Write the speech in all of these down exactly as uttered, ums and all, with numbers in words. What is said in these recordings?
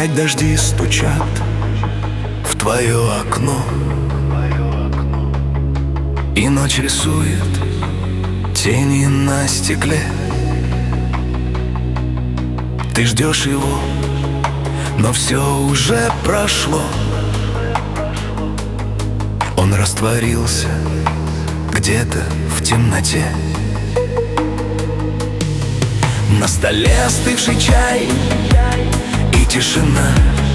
Опять дожди стучат в твое окно, и ночь рисует тени на стекле. Ты ждешь его, но все уже прошло. Он растворился где-то в темноте. На столе остывший чай и тишина.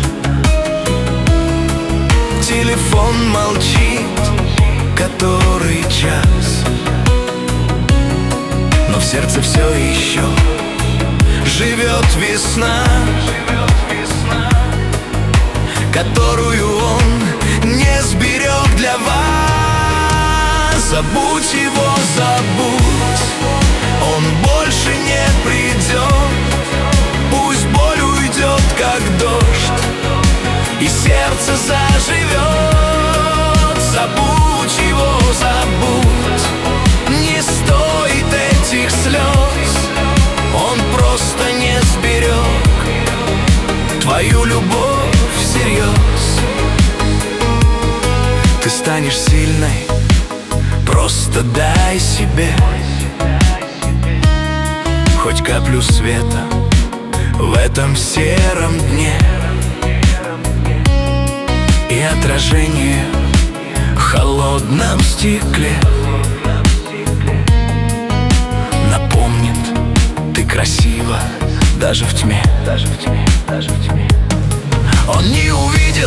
Телефон молчит который час, но в сердце все еще живет весна, которую он не сберег для вас. Забудь его, забудь, он больше не придет. Пусть боль уйдет, как дождь, и сердце заживет. Забудь его, забудь, не стоит этих слез. Он просто не сберег твою любовь всерьез. Ты станешь сильной, просто дай себе хоть каплю света в этом сером дне, и отражение в холодном стекле напомнит: ты красива даже в тьме, даже в тьме, даже в тьме. Он не увидит